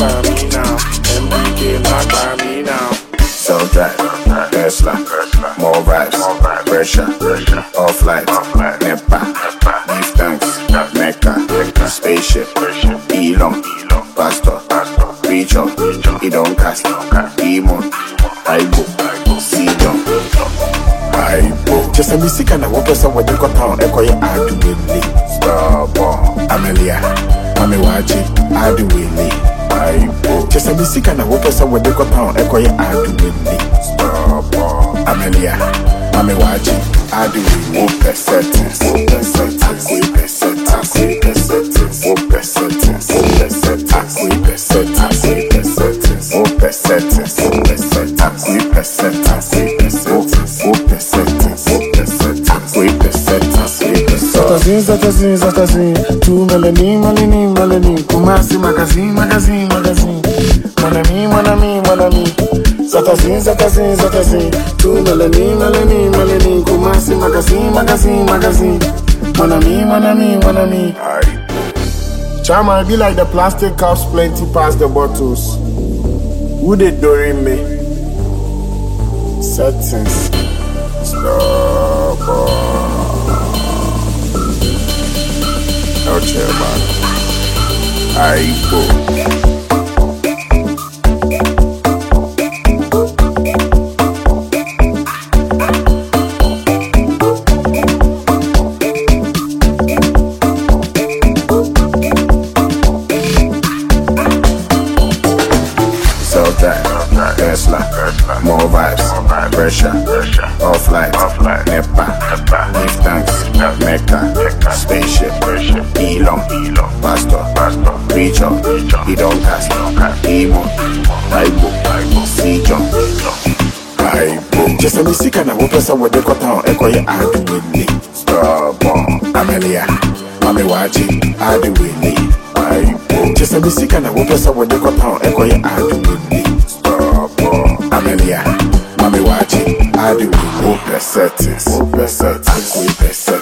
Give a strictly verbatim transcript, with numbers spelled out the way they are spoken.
by me now. M B K back by me now. Self drive, Tesla, more vibes, pressure, off light, Nepa, leave tanks, Mecca, spaceship, Elon, Pastor, Preacher, he don't cast, Demon, Aibo, Sidon, Aibo. Just a music and I walk us over the town, Echo, I do Willie, Starborn, Amelia, Mami Waji, I do Willie. Just a music and I walk us over the town, Echo, I do Willie, Starborn, Amelia, Mami Waji, I do Willie, Open settings, Open settings, Open settings, Open settings, Open settings, Open settings, Open settings, Open settings, Open settings, Open settings, Open settings, Open settings, Open settings, Zatazin, zatazin, zatazin. Tu melanie, melanie, melanie. Kumasi magazine, magazine, magazine. Mon ami, mon ami, mon ami. Zatazin, zatazin, zatazin. Tu melanie, melanie, melanie. Kumasi magazine, magazine, magazine. Mon ami, mon ami, mon ami. Chama, I be like the plastic cups plenty past the bottles. Who they doing me? Settings. Stop. No chill, man. I go. Tesla, more vibes, pressure, off light, Nepa, leave tanks, Mecca, spaceship, Elon, Pastor, Preacher, he don't cast, Demon, Aibo, Sidon, Aibo. Just a music and I walk us over the town, Echo, I do Willie, Starborn, Amelia, Mami Waji, I do Willie, Aibo. Just a music and I walk us over the town, Echo, I do Willie, Amelia, Mami Waji, I do Open settings, Open settings, Open settings.